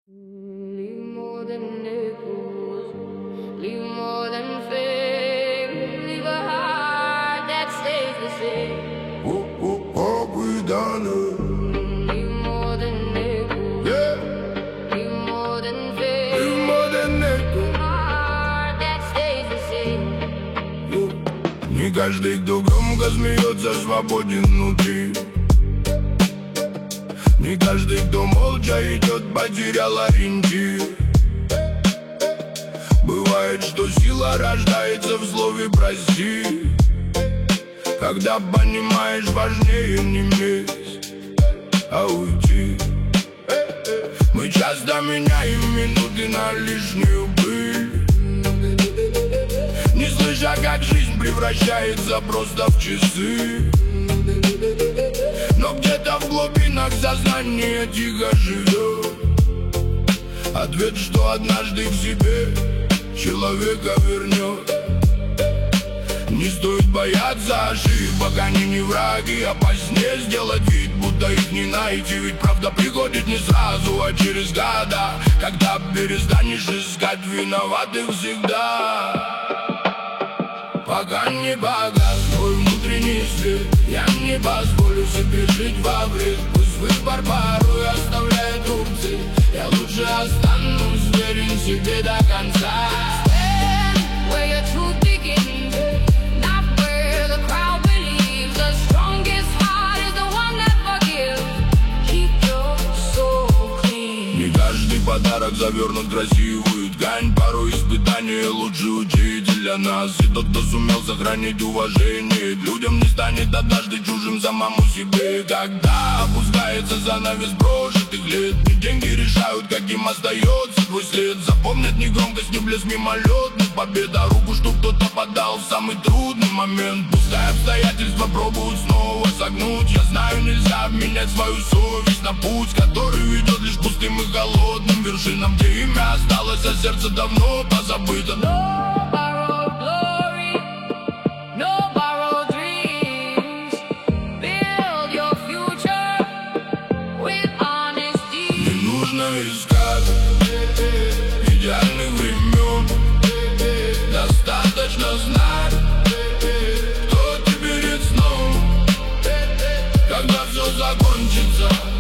Leave more than nickels, leave more than fame, leave a heart that stays the same. Папы даны. Leave more than nickels, leave more than fame, Leave more than nickels. a heart that stays the same. Не каждый, кто громко смеется, свободен внутри. Не каждый, кто молча идет, потерял ориентир. Бывает, что сила рождается в слове «прости», когда понимаешь, важнее не месть, а уйти. Мы часто меняем минуты на лишнюю пыль, не слыша, как жизнь превращается просто в часы. Но где-то в глубинах сознания тихо живет ответ, что однажды к себе человека вернет. Не стоит бояться ошибок, они не враги. Опаснее сделать вид, будто их не найти. Ведь правда приходит не сразу, а через года, когда перестанешь искать виноватых всегда. Пока не погас мой внутренний свет, я не позволю себе жить во вред. Пусть выбор порой оставляет рубцы, я лучше останусь верен себе до конца. Stand where your truth begins, not where the crowd believes. The strongest heart is the one that forgives. Keep your soul clean. Не каждый подарок завернут в красивую ткань. Порой испытание лучший учитель для нас. И тот, кто сумел сохранить уважение к людям, не станет однажды чужим самому себе. Когда опускается занавес прожитых лет, не деньги решают, каким остается твой след. Запомнят не громкость, не блеск мимолетных побед, а руку, что кто-то подал в самый трудный момент. Пускай обстоятельства пробуют снова согнуть, я знаю, нельзя обменять свою совесть на путь, который ведет лишь пустым и холодным вершинам, где имя осталось, а сердце давно позабыто. No borrowed glory, no borrowed dreams. Build your future with honesty. Не нужно искать идеальных времен, достаточно знать, кто ты перед сном. Когда все закончится,